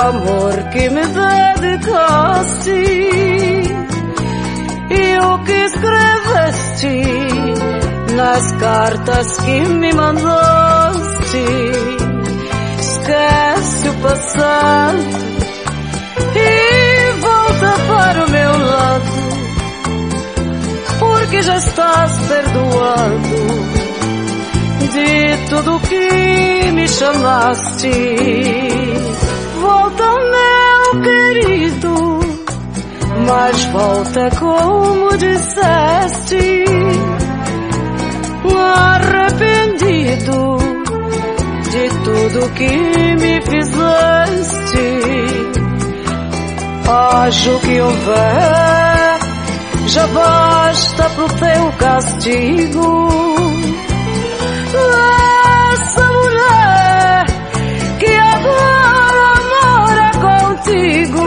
amor que me dedicaste e o que escreveste nas cartas que me mandaste. Esquece o passado e volta para o meu lado, porque já estás perdoado de tudo que me chamaste. Volta, meu querido, mas volta como disseste, arrependido de tudo que me fizeste. Acho que houver, já basta pro teu castigo. Essa mulher que agora mora contigo.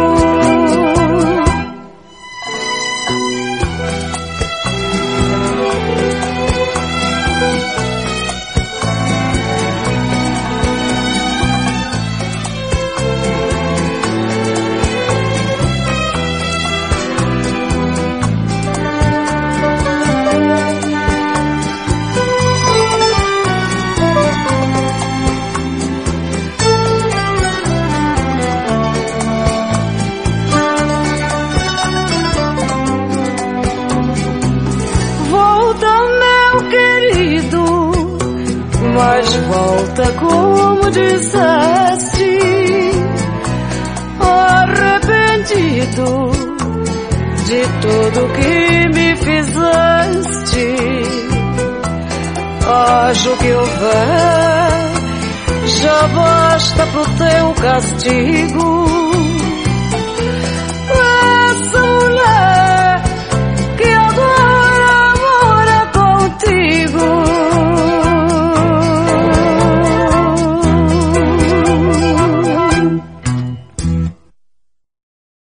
Mas volta como disseste, arrependido de tudo que me fizeste. Acho que houver, já basta pro teu castigo.